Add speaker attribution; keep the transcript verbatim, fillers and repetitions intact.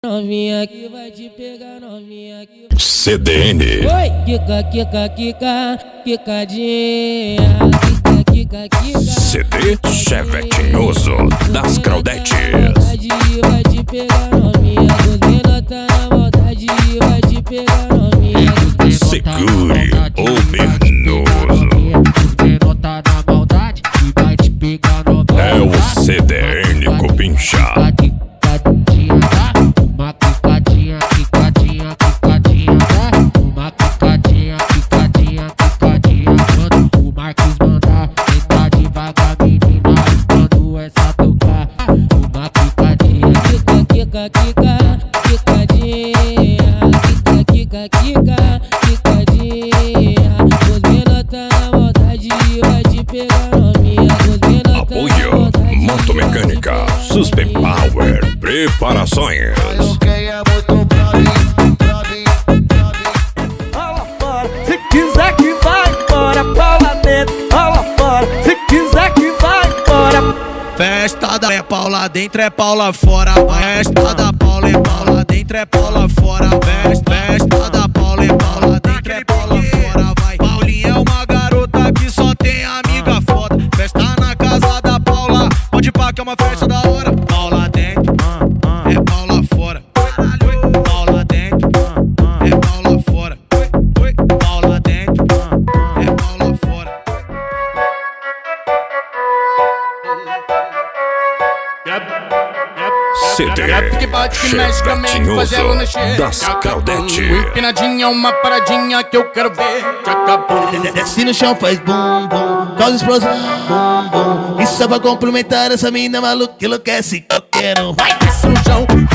Speaker 1: Novinha que vai te pegar, novinha que...
Speaker 2: C D N.
Speaker 1: Oi, Kika, Kika, Kika, Kikadinha, Kika, Kika, Kika.
Speaker 2: C D Chevetinhoso das Claudetes.
Speaker 1: Vai te pegar, novinha, Godena tá na maldade, vai te pegar, novinha.
Speaker 2: Segure o Bernoso.
Speaker 3: Tá na maldade e vai te pegar, novinha.
Speaker 2: É o C D N Copincha.
Speaker 3: Uma picadinha, picadinha, picadinha, uma picadinha, picadinha, picadinha. Quando o Marcos mandar, tenta devagar, menina, quando essa tocar. Uma picadinha,
Speaker 1: Kika, Kika, Kika, Kikadinha, Kika, Kika, Kika, Kikadinha. Godena tá na maldade, vai te pegar, novinha. Godena tá na
Speaker 2: Apoio
Speaker 1: maldade,
Speaker 2: Moto Mecânica Suspend Power Preparações.
Speaker 4: Rola fora, se quiser que vai embora, Paula dentro, rola fora, se quiser que vai embora.
Speaker 5: Festa da é Paula dentro, é Paula fora. Festa da Paula é Paula dentro, é Paula fora. Festa, festa da Paula é Paula dentro, é Paula fora. Vai, Paulinha é uma garota que só tem amiga foda. Festa na casa da Paula, pode pá que é uma festa da hora. Paula dentro, é Paula fora. Paula dentro, é Paula fora. Paula dentro, é Paula fora.
Speaker 2: C D Chevetinhoso das Claudetes.
Speaker 6: Empinadinha, uma paradinha que eu quero ver. Te acabou.
Speaker 7: Desce no chão, faz bum bum, causa explosão, bum bum. Isso só pra complementar essa mina maluca que enlouquece. Eu quero.
Speaker 6: Vai, desce no chão,